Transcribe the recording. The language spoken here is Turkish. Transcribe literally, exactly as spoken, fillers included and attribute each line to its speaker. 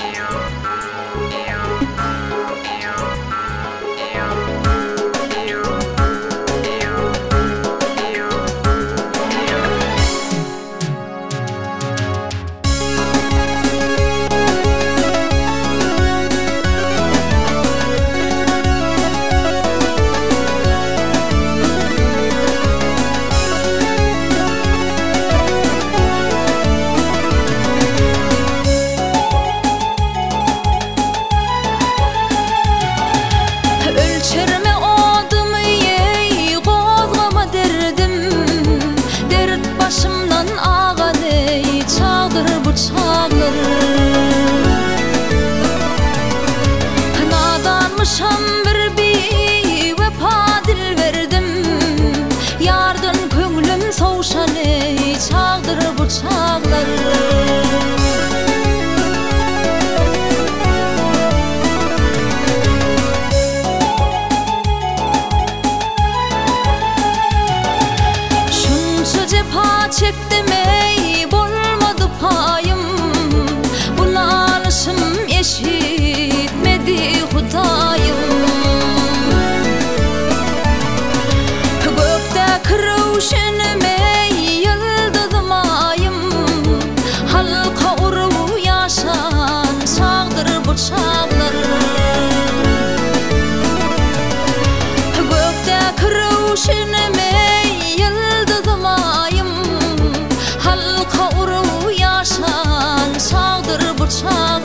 Speaker 1: Nadanmışam bir bir vefa dil verdim. Yardan köngülüm soğuşanı çağdır bu çağlar. Şunça cefa çektim ey bolmadı payım. Bulanışım eşitmedi Hudayım. Gökte kırışınım ey yıldızım ayım. Halka uru yaşan çağdır bu çağlar. Gökte kırışınım ey yıldızım ayım. Halka uru yaşan çağdır bu çağlar.